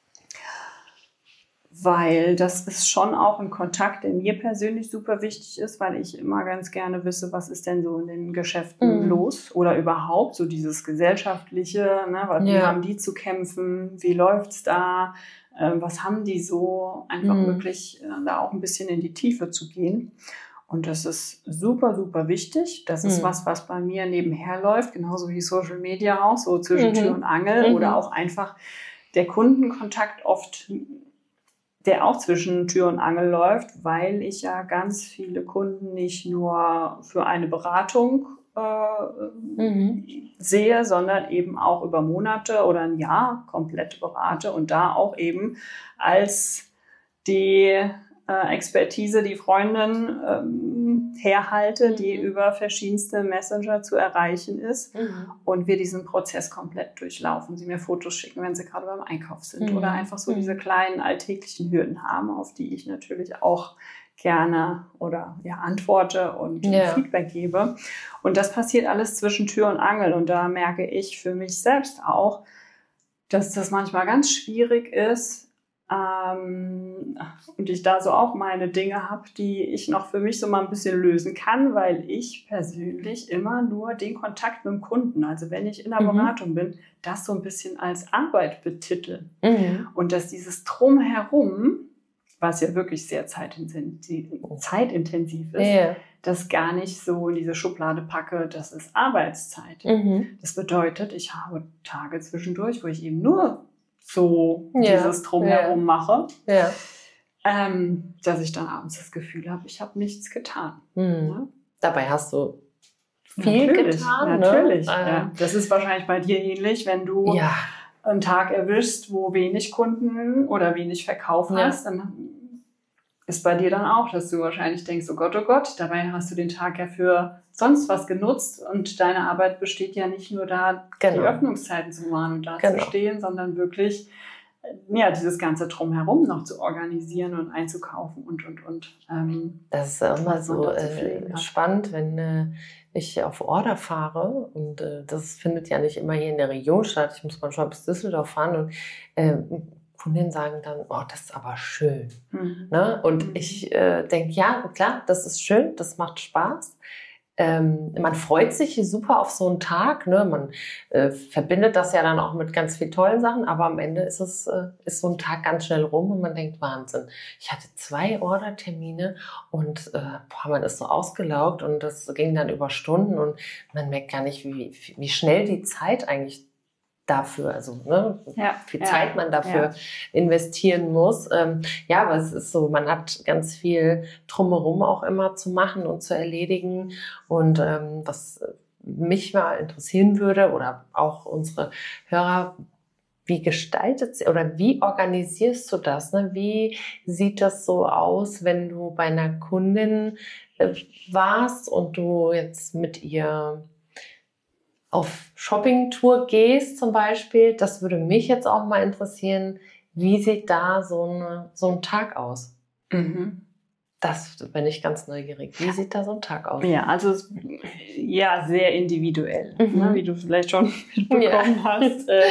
Weil das ist schon auch ein Kontakt, der mir persönlich super wichtig ist, weil ich immer ganz gerne wisse, was ist denn so in den Geschäften mhm. los oder überhaupt so dieses Gesellschaftliche, ne, wie ja. haben die zu kämpfen, wie läuft's da, äh, was haben die so, einfach mhm. wirklich äh, da auch ein bisschen in die Tiefe zu gehen. Und das ist super, super wichtig. Das ist mhm. was, was bei mir nebenher läuft, genauso wie Social Media auch, so zwischen mhm. Tür und Angel mhm. oder auch einfach der Kundenkontakt oft, der auch zwischen Tür und Angel läuft, weil ich ja ganz viele Kunden nicht nur für eine Beratung äh, mhm. sehe, sondern eben auch über Monate oder ein Jahr komplett berate und da auch eben als die äh, Expertise, die Freundin, ähm, ähm, herhalte, Mhm. die über verschiedenste Messenger zu erreichen ist Mhm. und wir diesen Prozess komplett durchlaufen. Sie mir Fotos schicken, wenn sie gerade beim Einkauf sind Mhm. oder einfach so Mhm. diese kleinen alltäglichen Hürden haben, auf die ich natürlich auch gerne oder ja antworte und Ja. Feedback gebe. Und das passiert alles zwischen Tür und Angel. Und da merke ich für mich selbst auch, dass das manchmal ganz schwierig ist, ähm, und ich da so auch meine Dinge habe, die ich noch für mich so mal ein bisschen lösen kann, weil ich persönlich immer nur den Kontakt mit dem Kunden, also wenn ich in der Mhm. Beratung bin, das so ein bisschen als Arbeit betitel. Mhm. Und dass dieses Drumherum, was ja wirklich sehr zeitintensiv, zeitintensiv ist, Ja. das gar nicht so in diese Schublade packe, das ist Arbeitszeit. Mhm. Das bedeutet, ich habe Tage zwischendurch, wo ich eben nur so Ja, dieses Drumherum ja. mache, Ja. ähm, dass ich dann abends das Gefühl habe, ich habe nichts getan. Mhm. Ne? Dabei hast du viel Natürlich, getan. natürlich. Ne? Ja. Das ist wahrscheinlich bei dir ähnlich, wenn du Ja. einen Tag erwischst, wo wenig Kunden oder wenig Verkauf Ja. hast, dann ist bei dir dann auch, dass du wahrscheinlich denkst, oh Gott, oh Gott, dabei hast du den Tag ja für sonst was genutzt und deine Arbeit besteht ja nicht nur da, Genau. die Öffnungszeiten zu wahren und da Genau. zu stehen, sondern wirklich ja, dieses ganze Drumherum noch zu organisieren und einzukaufen und, und, und. Ähm, Das ist auch immer was man so da zu äh, pflegen hat. spannend, wenn äh, ich auf Order fahre und äh, das findet ja nicht immer hier in der Region statt. Ich muss manchmal bis Düsseldorf fahren und äh, Kundinnen sagen dann, oh, das ist aber schön. Mhm. Ne? Und Mhm. ich äh, denke, ja, klar, das ist schön, das macht Spaß. Ähm, man freut sich super auf so einen Tag, ne? Man äh, verbindet das ja dann auch mit ganz vielen tollen Sachen, aber am Ende ist es äh, ist so ein Tag ganz schnell rum und man denkt, Wahnsinn. Ich hatte zwei Ordertermine und äh, boah, man ist so ausgelaugt und das ging dann über Stunden und man merkt gar nicht, wie, wie schnell die Zeit eigentlich dafür, also ne, Ja, wie viel ja, Zeit man dafür ja. investieren muss. Ähm, ja, aber es ist so, man hat ganz viel drumherum auch immer zu machen und zu erledigen. Und ähm, was mich mal interessieren würde oder auch unsere Hörer, wie gestaltet sie oder wie organisierst du das? Ne? Wie sieht das so aus, wenn du bei einer Kundin äh, warst und du jetzt mit ihr auf Shoppingtour gehst zum Beispiel? Das würde mich jetzt auch mal interessieren. Wie sieht da so, eine, so ein Tag aus? Mhm. Das bin ich ganz neugierig. Wie sieht da so ein Tag aus? Ja, also es- ja, sehr individuell, Mhm. ne, wie du vielleicht schon mitbekommen Ja. hast. Äh,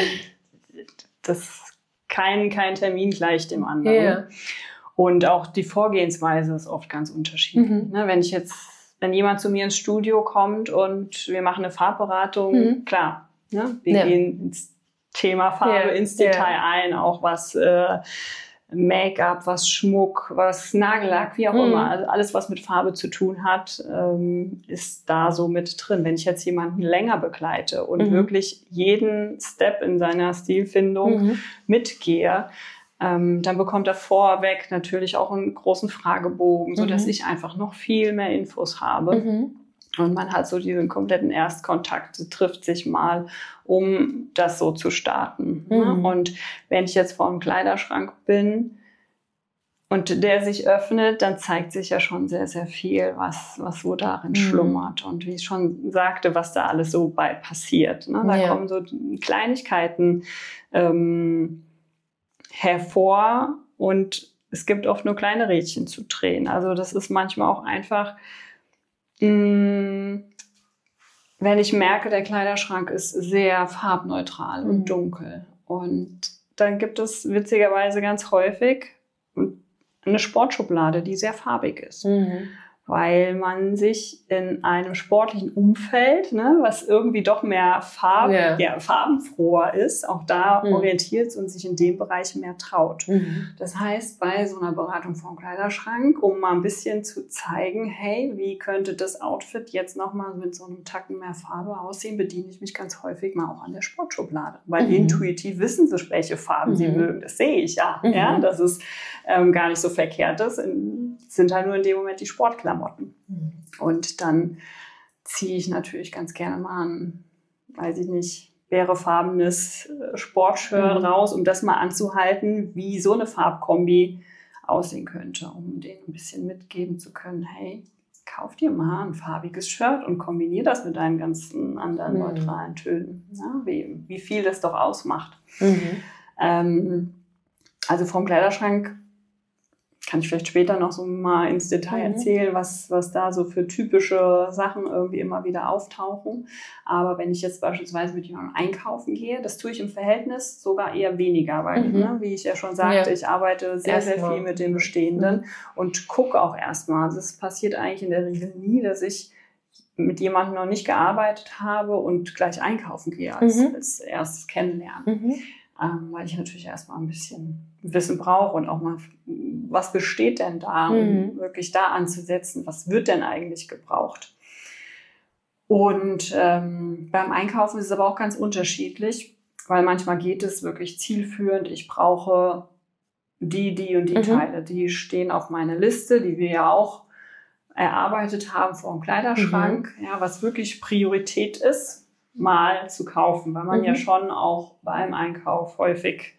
das kein, kein Termin gleich dem anderen. Ja. Und auch die Vorgehensweise ist oft ganz unterschiedlich. Mhm. Ne, wenn ich jetzt, wenn jemand zu mir ins Studio kommt und wir machen eine Farbberatung, Mhm. klar, ne, wir Ja. gehen ins Thema Farbe, Ja. ins Detail Ja. ein, auch was äh, Make-up, was Schmuck, was Nagellack, wie auch Mhm. immer. Also alles, was mit Farbe zu tun hat, ähm, ist da so mit drin. Wenn ich jetzt jemanden länger begleite und Mhm. wirklich jeden Step in seiner Stilfindung Mhm. mitgehe, ähm, dann bekommt er vorweg natürlich auch einen großen Fragebogen, sodass Mhm. ich einfach noch viel mehr Infos habe. Mhm. Und man hat so diesen kompletten Erstkontakt, trifft sich mal, um das so zu starten. Mhm. Ne? Und wenn ich jetzt vor einem Kleiderschrank bin und der sich öffnet, dann zeigt sich ja schon sehr, sehr viel, was, was so darin Mhm. schlummert. Und wie ich schon sagte, was da alles so bei passiert. Ne? Da Ja. kommen so Kleinigkeiten ähm, hervor und es gibt oft nur kleine Rädchen zu drehen. Also das ist manchmal auch einfach, mh, wenn ich merke, der Kleiderschrank ist sehr farbneutral Mhm. und dunkel. Und dann gibt es witzigerweise ganz häufig eine Sportschublade, die sehr farbig ist. Mhm. Weil man sich in einem sportlichen Umfeld, ne, was irgendwie doch mehr Farb, Ja. ja, farbenfroher ist, auch da Mhm. orientiert und sich in dem Bereich mehr traut. Mhm. Das heißt, bei so einer Beratung vom Kleiderschrank, um mal ein bisschen zu zeigen, hey, wie könnte das Outfit jetzt nochmal mit so einem Tacken mehr Farbe aussehen, bediene ich mich ganz häufig mal auch an der Sportschublade. Weil Mhm. intuitiv wissen sie, welche Farben Mhm. sie mögen. Das sehe ich ja, Mhm. ja, dass es ähm, gar nicht so verkehrt ist. In, sind halt nur in dem Moment die Sportklamotten. Mhm. Und dann ziehe ich natürlich ganz gerne mal ein, weiß ich nicht, bärefarbenes äh, Sportshirt Mhm. raus, um das mal anzuhalten, wie so eine Farbkombi aussehen könnte, um denen ein bisschen mitgeben zu können, hey, kauf dir mal ein farbiges Shirt und kombiniere das mit deinen ganzen anderen Mhm. neutralen Tönen. Ja, wie, wie viel das doch ausmacht. Mhm. Ähm, also vom Kleiderschrank kann ich vielleicht später noch so mal ins Detail Mhm. erzählen, was, was da so für typische Sachen irgendwie immer wieder auftauchen. Aber wenn ich jetzt beispielsweise mit jemandem einkaufen gehe, das tue ich im Verhältnis sogar eher weniger, weil, Mhm. ne, wie ich ja schon sagte, Ja. ich arbeite sehr, sehr Erstmal. viel mit den Bestehenden Mhm. und gucke auch erstmal. Also es passiert eigentlich in der Regel nie, dass ich mit jemandem noch nicht gearbeitet habe und gleich einkaufen gehe als, Mhm. als erstes Kennenlernen. Mhm. Ähm, weil ich natürlich erstmal ein bisschen Wissen brauche und auch mal, was besteht denn da, Mhm. um wirklich da anzusetzen, was wird denn eigentlich gebraucht. Und ähm, beim Einkaufen ist es aber auch ganz unterschiedlich, weil manchmal geht es wirklich zielführend, ich brauche die, die und die Mhm. Teile, die stehen auf meiner Liste, die wir ja auch erarbeitet haben vor dem Kleiderschrank, Mhm. ja, was wirklich Priorität ist, mal zu kaufen, weil man Mhm. ja schon auch beim Einkauf häufig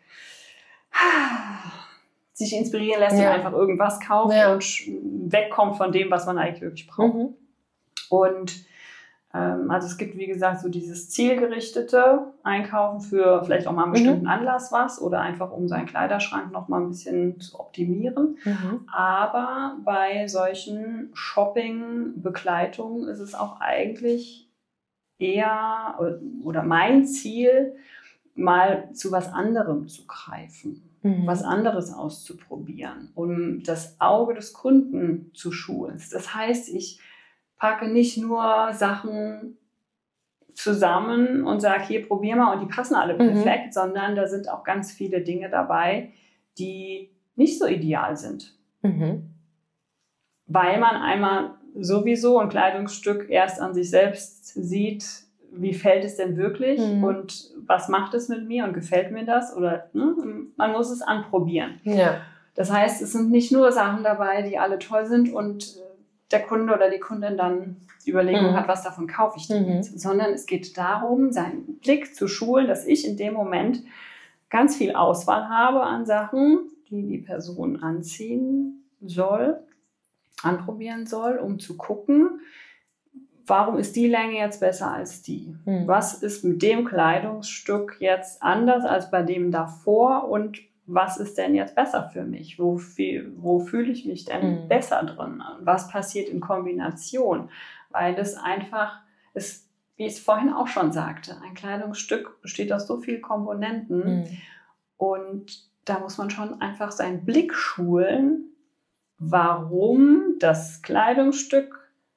sich inspirieren lässt Ja. und einfach irgendwas kauft Ja. und wegkommt von dem, was man eigentlich wirklich braucht. Mhm. Und ähm, also es gibt, wie gesagt, so dieses zielgerichtete Einkaufen für vielleicht auch mal einen bestimmten Mhm. Anlass was oder einfach um seinen Kleiderschrank noch mal ein bisschen zu optimieren. Mhm. Aber bei solchen Shopping-Begleitungen ist es auch eigentlich eher oder mein Ziel, mal zu was anderem zu greifen, Mhm. was anderes auszuprobieren, um das Auge des Kunden zu schulen. Das heißt, ich packe nicht nur Sachen zusammen und sage, hier, probier mal und die passen alle perfekt, Mhm. sondern da sind auch ganz viele Dinge dabei, die nicht so ideal sind. Mhm. Weil man einmal sowieso ein Kleidungsstück erst an sich selbst sieht, wie fällt es denn wirklich Mhm. und was macht es mit mir und gefällt mir das? Oder ne, man muss es anprobieren. Ja. Das heißt, es sind nicht nur Sachen dabei, die alle toll sind und der Kunde oder die Kundin dann die Überlegung Mhm. hat, was davon kaufe ich denn Mhm. jetzt? Sondern es geht darum, seinen Blick zu schulen, dass ich in dem Moment ganz viel Auswahl habe an Sachen, die die Person anziehen soll, anprobieren soll, um zu gucken, warum ist die Länge jetzt besser als die? Mhm. Was ist mit dem Kleidungsstück jetzt anders als bei dem davor und was ist denn jetzt besser für mich? Wo, fühl- wo fühle ich mich denn Mhm. besser drin? Was passiert in Kombination? Weil es einfach ist, wie ich es vorhin auch schon sagte, ein Kleidungsstück besteht aus so vielen Komponenten Mhm. und da muss man schon einfach seinen Blick schulen, warum das Kleidungsstück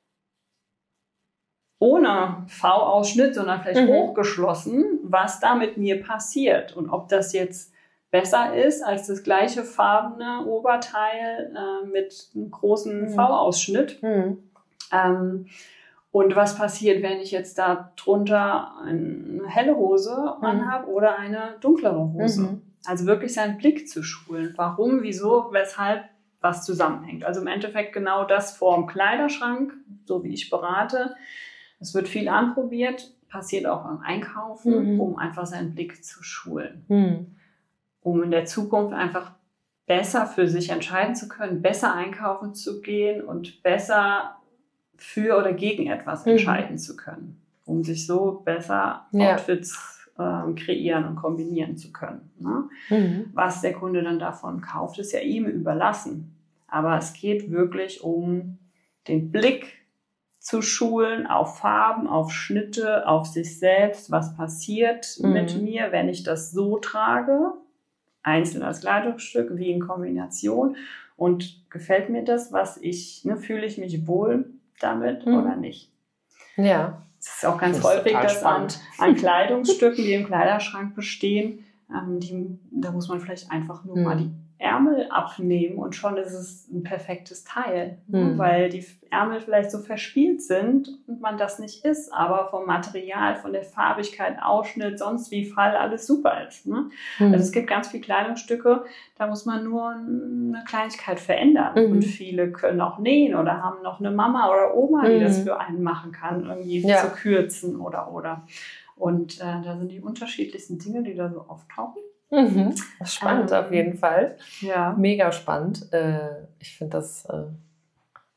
ohne V-Ausschnitt, sondern vielleicht Mhm. hochgeschlossen, was da mit mir passiert und ob das jetzt besser ist als das gleiche farbene Oberteil äh, mit einem großen Mhm. V-Ausschnitt. Mhm. Ähm, und was passiert, wenn ich jetzt da drunter eine helle Hose Mhm. anhabe oder eine dunklere Hose? Mhm. Also wirklich seinen Blick zu schulen. Warum, wieso, weshalb, was zusammenhängt. Also im Endeffekt genau das vorm Kleiderschrank, so wie ich berate. Es wird viel anprobiert, passiert auch beim Einkaufen, Mhm. um einfach seinen Blick zu schulen. Mhm. Um in der Zukunft einfach besser für sich entscheiden zu können, besser einkaufen zu gehen und besser für oder gegen etwas Mhm. entscheiden zu können, um sich so besser Ja. Outfits ähm, kreieren und kombinieren zu können. Ne? Mhm. Was der Kunde dann davon kauft, ist ja ihm überlassen. Aber es geht wirklich um den Blick zu schulen auf Farben, auf Schnitte, auf sich selbst. Was passiert Mhm. mit mir, wenn ich das so trage? Einzeln als Kleidungsstück, wie in Kombination. Und gefällt mir das, was ich, ne, fühle ich mich wohl damit Mhm. oder nicht? Ja. Es ist auch ganz Das ist häufig, total dass an, spannend. an Kleidungsstücken, die im Kleiderschrank bestehen, ähm, die, da muss man vielleicht einfach nur Mhm. mal die Ärmel abnehmen und schon ist es ein perfektes Teil, ne? Mhm. Weil die Ärmel vielleicht so verspielt sind und man das nicht ist, aber vom Material, von der Farbigkeit, Ausschnitt, sonst wie Fall alles super ist. Ne? Mhm. Also es gibt ganz viele Kleidungsstücke, da muss man nur eine Kleinigkeit verändern. Mhm. Und viele können auch nähen oder haben noch eine Mama oder Oma, die Mhm. das für einen machen kann, irgendwie Ja. zu kürzen oder oder. Und äh, da sind die unterschiedlichsten Dinge, die da so auftauchen. Mhm. Das ist spannend Ähm, auf jeden Fall. Ja. Mega spannend. Äh, ich finde das, äh,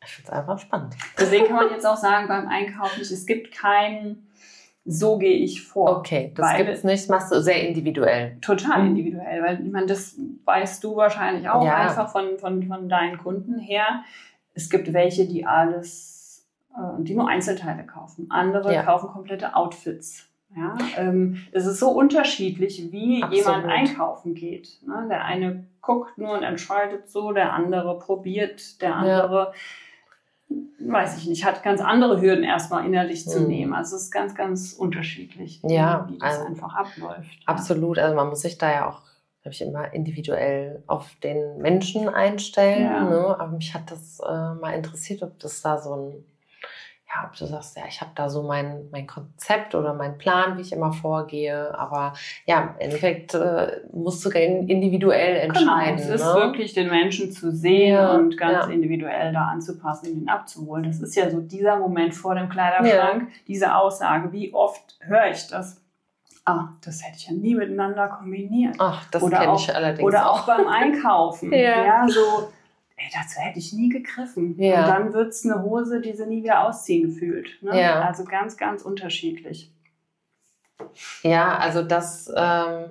Ich finde es einfach spannend. Deswegen kann man jetzt auch sagen, beim Einkaufen, es gibt kein, so gehe ich vor. Okay, das gibt es nicht, das machst du sehr individuell. Total individuell, weil ich meine, das weißt du wahrscheinlich auch Ja. einfach von, von, von deinen Kunden her. Es gibt welche, die alles, äh, die nur Einzelteile kaufen. Andere Ja. kaufen komplette Outfits. Ja, ähm, es ist so unterschiedlich, wie Absolut. jemand einkaufen geht. Ne? Der eine guckt nur und entscheidet so, der andere probiert, der andere, ja. weiß ich nicht, hat ganz andere Hürden erstmal innerlich zu mhm. nehmen. Also es ist ganz, ganz unterschiedlich, ja, wie das also, einfach abläuft. Absolut, also man muss sich da ja auch, glaube ich, immer individuell auf den Menschen einstellen. Ja. Ne? Aber mich hat das äh, mal interessiert, ob das da so ein Ja, ob du sagst, ja, ich habe da so mein, mein Konzept oder mein Plan, wie ich immer vorgehe. Aber ja, im Endeffekt äh, musst du individuell entscheiden. Genau, es ist ne? wirklich den Menschen zu sehen ja, und ganz ja. individuell da anzupassen und ihn abzuholen. Das ist ja so dieser Moment vor dem Kleiderschrank, ja. diese Aussage. Wie oft höre ich das? Ah, das hätte ich ja nie miteinander kombiniert. Ach, das kenne ich allerdings Oder auch. auch beim Einkaufen. ja. ja, so... Ey, dazu hätte ich nie gegriffen. Ja. Und dann wird es eine Hose, die sie nie wieder ausziehen gefühlt. Ne? Ja. Also ganz, ganz unterschiedlich. Ja, also das, ähm,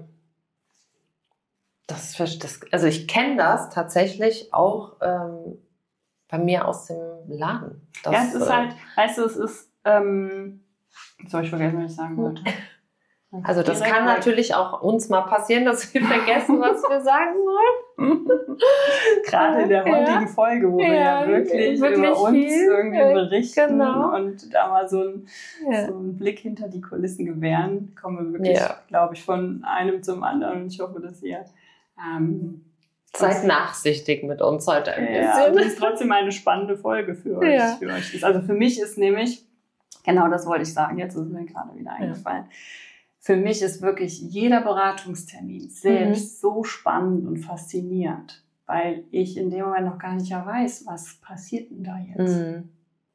das, das also ich kenne das tatsächlich auch ähm, bei mir aus dem Laden. Das, ja, es ist äh, halt, weißt du, es ist, ähm, jetzt habe ich vergessen, was ich sagen wollte. Also das kann natürlich auch uns mal passieren, dass wir vergessen, was wir sagen wollen. Gerade in der heutigen ja. Folge, wo ja, wir ja wirklich, wirklich über uns viel. irgendwie berichten genau. und da mal so, ein, ja. so einen Blick hinter die Kulissen gewähren, kommen wir wirklich, ja. glaube ich, von einem zum anderen. Und ich hoffe, dass ihr ähm, seid nachsichtig mit uns heute ein ja, bisschen. Und es ist trotzdem eine spannende Folge für euch. Ja. Für euch. Also für mich ist nämlich, genau das wollte ich sagen, jetzt ist mir gerade wieder eingefallen, ja. Für mich ist wirklich jeder Beratungstermin selbst mhm. so spannend und faszinierend, weil ich in dem Moment noch gar nicht ja weiß, was passiert denn da jetzt? Mhm.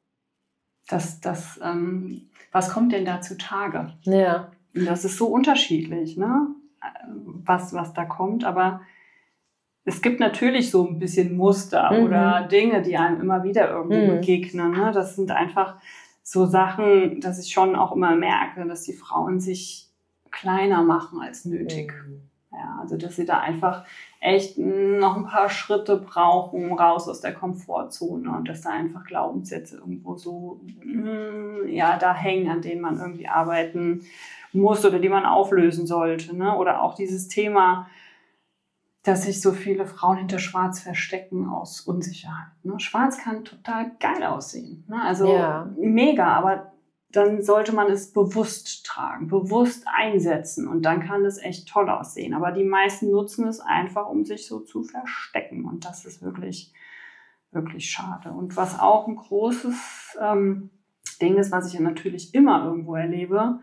Das, das, ähm, was kommt denn da zutage? Ja. Und das ist so unterschiedlich, ne? was, was da kommt, aber es gibt natürlich so ein bisschen Muster mhm. oder Dinge, die einem immer wieder irgendwo mhm. begegnen. Ne? Das sind einfach so Sachen, dass ich schon auch immer merke, dass die Frauen sich kleiner machen als nötig. Mhm. Ja, also dass sie da einfach echt noch ein paar Schritte brauchen, raus aus der Komfortzone und dass da einfach Glaubenssätze irgendwo so ja, da hängen, an denen man irgendwie arbeiten muss oder die man auflösen sollte. Ne? Oder auch dieses Thema, dass sich so viele Frauen hinter Schwarz verstecken aus Unsicherheit. Ne? Schwarz kann total geil aussehen. Ne? Also ja. mega, aber dann sollte man es bewusst tragen, bewusst einsetzen und dann kann es echt toll aussehen. Aber die meisten nutzen es einfach, um sich so zu verstecken und das ist wirklich, wirklich schade. Und was auch ein großes ähm, Ding ist, was ich ja natürlich immer irgendwo erlebe,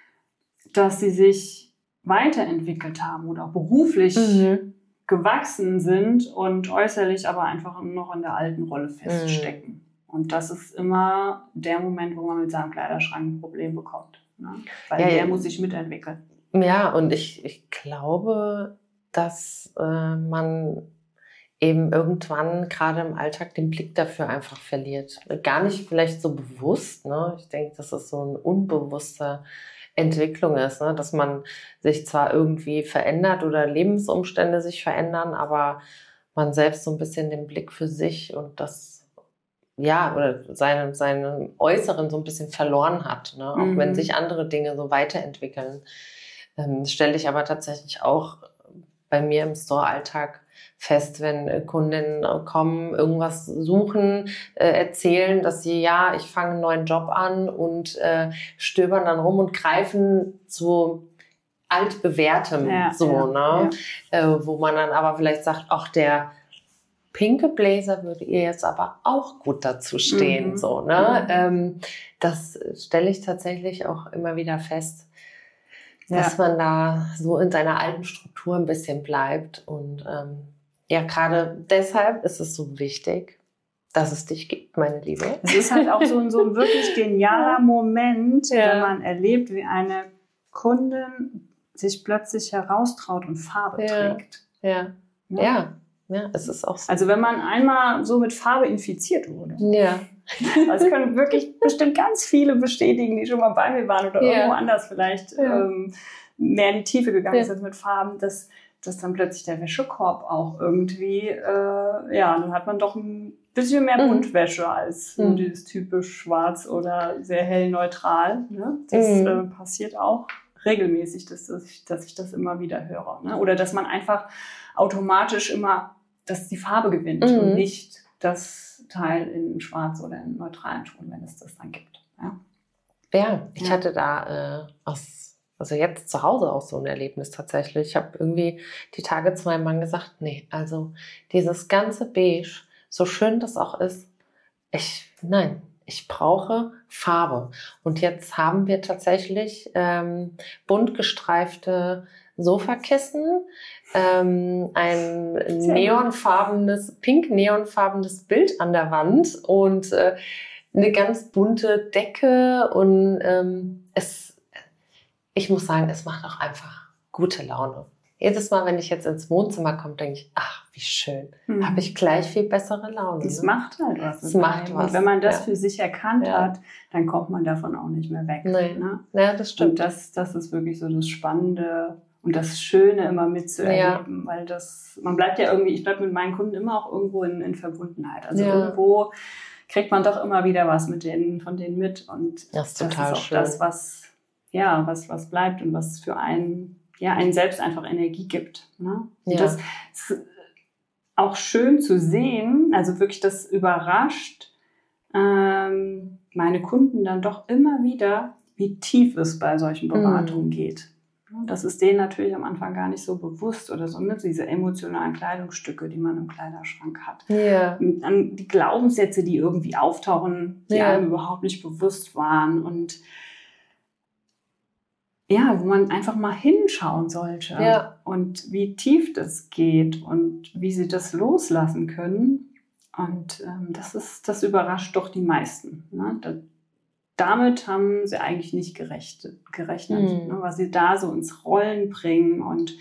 dass sie sich weiterentwickelt haben oder auch beruflich mhm. gewachsen sind und äußerlich aber einfach noch in der alten Rolle feststecken. Mhm. Und das ist immer der Moment, wo man mit seinem Kleiderschrank ein Problem bekommt. Ne? Weil ja, der ja. muss sich mitentwickeln. Ja, und ich, ich glaube, dass äh, man eben irgendwann gerade im Alltag den Blick dafür einfach verliert. Gar nicht vielleicht so bewusst. Ne? Ich denke, dass es so eine unbewusste Entwicklung ist, ne? Dass man sich zwar irgendwie verändert oder Lebensumstände sich verändern, aber man selbst so ein bisschen den Blick für sich und das ja, oder seinen, seinen Äußeren so ein bisschen verloren hat, ne? Auch mhm. wenn sich andere Dinge so weiterentwickeln. Ähm, das stelle ich aber tatsächlich auch bei mir im Store-Alltag fest, wenn Kundinnen kommen, irgendwas suchen, äh, erzählen, dass sie, ja, ich fange einen neuen Job an und äh, stöbern dann rum und greifen zu altbewährtem, ja, so, ja, ne? Ja. Äh, wo man dann aber vielleicht sagt, ach, der pinke Blazer würde ihr jetzt aber auch gut dazu stehen, mhm. so, ne? Mhm. Ähm, das stelle ich tatsächlich auch immer wieder fest, ja. dass man da so in seiner alten Struktur ein bisschen bleibt und ähm, ja, gerade deshalb ist es so wichtig, dass es dich gibt, meine Liebe. Es ist halt auch so ein, so ein wirklich genialer Moment, ja. wenn man erlebt, wie eine Kundin sich plötzlich heraustraut und Farbe ja. trägt. Ja, ja. ja. Ja, es ist auch so. Also wenn man einmal so mit Farbe infiziert wurde. Ja. Das können wirklich bestimmt ganz viele bestätigen, die schon mal bei mir waren oder ja. irgendwo anders vielleicht ja. ähm, mehr in die Tiefe gegangen ja. sind mit Farben, dass, dass dann plötzlich der Wäschekorb auch irgendwie, äh, ja, dann hat man doch ein bisschen mehr mhm. Buntwäsche als mhm. nur dieses typisch schwarz oder sehr hell neutral. Ne? Das mhm. äh, passiert auch regelmäßig, dass, dass, ich, dass ich das immer wieder höre. Ne? Oder dass man einfach automatisch immer, dass die Farbe gewinnt mhm. und nicht das Teil in schwarz oder in neutralen Ton, wenn es das dann gibt. Ja, ja ich ja. hatte da äh, aus, also jetzt zu Hause auch so ein Erlebnis tatsächlich. Ich habe irgendwie die Tage zu meinem Mann gesagt, nee, also dieses ganze Beige, so schön das auch ist, ich, nein, ich brauche Farbe. Und jetzt haben wir tatsächlich ähm, bunt gestreifte Sofakissen, ähm, ein neonfarbenes, pink-neonfarbenes Bild an der Wand und äh, eine ganz bunte Decke. Und ähm, es, ich muss sagen, es macht auch einfach gute Laune. Jedes Mal, wenn ich jetzt ins Wohnzimmer komme, denke ich, ach, wie schön. Mhm. Habe ich gleich viel bessere Laune. Das ne? macht halt was. Das macht was. Und wenn man das ja. für sich erkannt ja. hat, dann kommt man davon auch nicht mehr weg. Nee. Ne? Ja, das stimmt. Und das, das ist wirklich so das Spannende und das Schöne immer mitzuerleben. Ja. Weil das, man bleibt ja irgendwie, ich bleibe mit meinen Kunden immer auch irgendwo in, in Verbundenheit. Also ja. irgendwo kriegt man doch immer wieder was mit denen, von denen mit. Und das ist total das ist auch schön. das, was, ja, was, was bleibt und was für einen, ja, einen selbst einfach Energie gibt. Ne? Und ja. das ist auch schön zu sehen, also wirklich das überrascht ähm, meine Kunden dann doch immer wieder, wie tief es bei solchen Beratungen mm. geht. Das ist denen natürlich am Anfang gar nicht so bewusst oder so, ne? Diese emotionalen Kleidungsstücke, die man im Kleiderschrank hat. Ja. An die Glaubenssätze, die irgendwie auftauchen, die ja. einem überhaupt nicht bewusst waren und ja, wo man einfach mal hinschauen sollte ja. und wie tief das geht und wie sie das loslassen können. Und ähm, das ist, das überrascht doch die meisten. Ne? Da, damit haben sie eigentlich nicht gerecht, gerechnet, mhm. ne? Was sie da so ins Rollen bringen und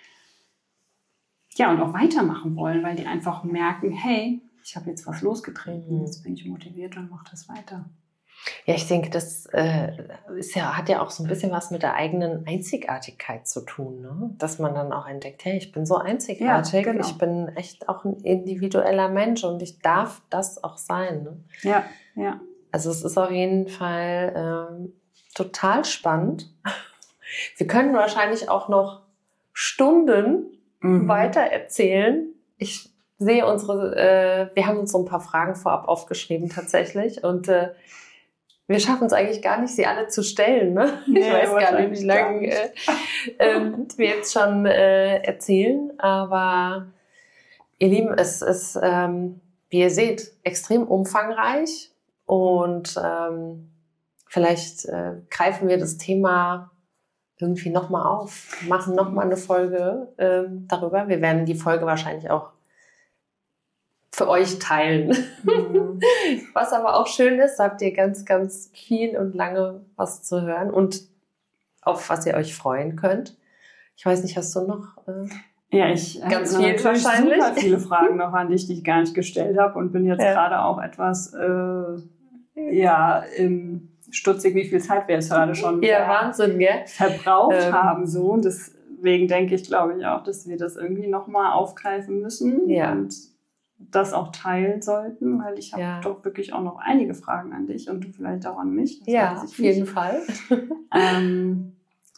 ja und auch weitermachen wollen, weil die einfach merken, hey, ich habe jetzt was losgetreten, mhm. jetzt bin ich motiviert und mache das weiter. Ja, ich denke, das äh, ist ja, hat ja auch so ein bisschen was mit der eigenen Einzigartigkeit zu tun, ne? Dass man dann auch entdeckt, hey, ich bin so einzigartig, ja, genau. Ich bin echt auch ein individueller Mensch und ich darf das auch sein. Ne? Ja, ja. Also es ist auf jeden Fall ähm, total spannend. Wir können wahrscheinlich auch noch Stunden mhm. weiter erzählen. Ich sehe unsere, äh, wir haben uns so ein paar Fragen vorab aufgeschrieben tatsächlich und äh, wir schaffen es eigentlich gar nicht, sie alle zu stellen. Ne? Nee, ich weiß gar nicht, wie lange äh, äh, wir jetzt schon äh, erzählen. Aber ihr Lieben, es ist, ähm, wie ihr seht, extrem umfangreich. Und ähm, vielleicht äh, greifen wir das Thema irgendwie nochmal auf, machen nochmal eine Folge ähm, darüber. Wir werden die Folge wahrscheinlich auch für euch teilen. Mhm. Was aber auch schön ist, habt ihr ganz, ganz viel und lange was zu hören und auf was ihr euch freuen könnt. Ich weiß nicht, hast du noch äh, ja, ich ganz habe viel wahrscheinlich super viele Fragen noch an dich, die ich gar nicht gestellt habe und bin jetzt ja. gerade auch etwas äh, ja im stutzig, wie viel Zeit wir jetzt gerade schon ja, Wahnsinn, gell? verbraucht ähm, haben. So. Und deswegen denke ich, glaube ich auch, dass wir das irgendwie nochmal aufgreifen müssen ja. und das auch teilen sollten, weil ich habe ja. doch wirklich auch noch einige Fragen an dich und du vielleicht auch an mich. Das ja, auf jeden nicht. Fall. ähm,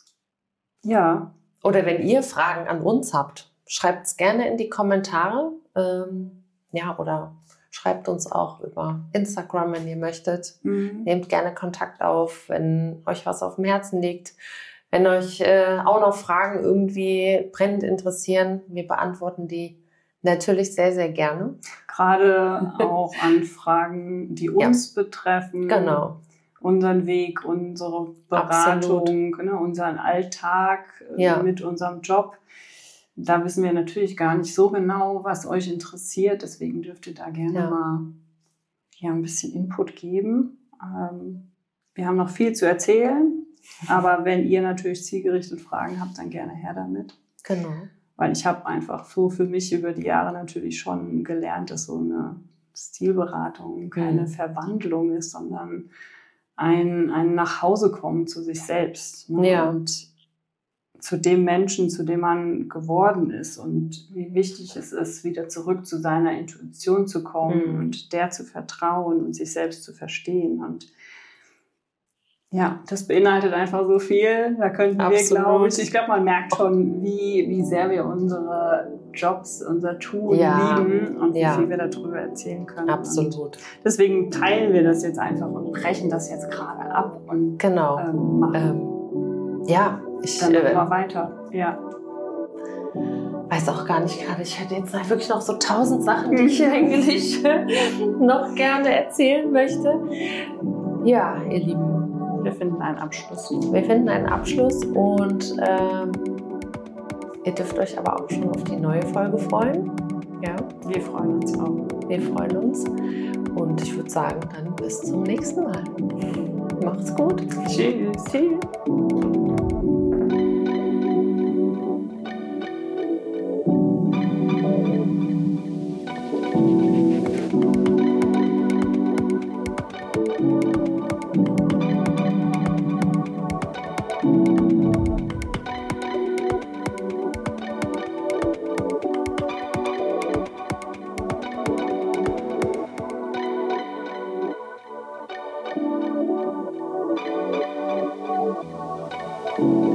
ja. Oder wenn ihr Fragen an uns habt, schreibt es gerne in die Kommentare. Ähm, ja, oder schreibt uns auch über Instagram, wenn ihr möchtet. Mhm. Nehmt gerne Kontakt auf, wenn euch was auf dem Herzen liegt. Wenn euch äh, auch noch Fragen irgendwie brennend interessieren, wir beantworten die natürlich sehr, sehr gerne. Gerade auch an Fragen, die uns ja. betreffen. Genau. Unseren Weg, unsere Beratung, ne, unseren Alltag ja. mit unserem Job. Da wissen wir natürlich gar nicht so genau, was euch interessiert. Deswegen dürft ihr da gerne ja. mal ja, ein bisschen Input geben. Ähm, wir haben noch viel zu erzählen. Aber wenn ihr natürlich zielgerichtet Fragen habt, dann gerne her damit. Genau. Weil ich habe einfach so für mich über die Jahre natürlich schon gelernt, dass so eine Stilberatung keine Mhm. Verwandlung ist, sondern ein, ein Nachhausekommen zu sich selbst. Ne? Ja. Und zu dem Menschen, zu dem man geworden ist und wie wichtig es ist, wieder zurück zu seiner Intuition zu kommen Mhm. und der zu vertrauen und sich selbst zu verstehen. Und ja, das beinhaltet einfach so viel. Da könnten wir, Absolut. glaube ich, ich glaube, man merkt schon, wie, wie sehr wir unsere Jobs, unser Tun Ja. lieben und wie Ja. viel wir darüber erzählen können. Und Absolut. deswegen teilen wir das jetzt einfach und brechen das jetzt gerade ab und Genau. ähm, machen Ähm, ja, ich dann äh, immer weiter. Ja. weiß auch gar nicht gerade, ich hätte jetzt wirklich noch so tausend Sachen, die ich eigentlich noch gerne erzählen möchte. Ja, ihr Lieben, Wir finden einen Abschluss. wir finden einen Abschluss und ähm, ihr dürft euch aber auch schon auf die neue Folge freuen. Ja, Wir freuen uns auch. wir freuen uns und ich würde sagen, dann bis zum nächsten Mal. Macht's gut. Tschüss. Tschüss. Thank you.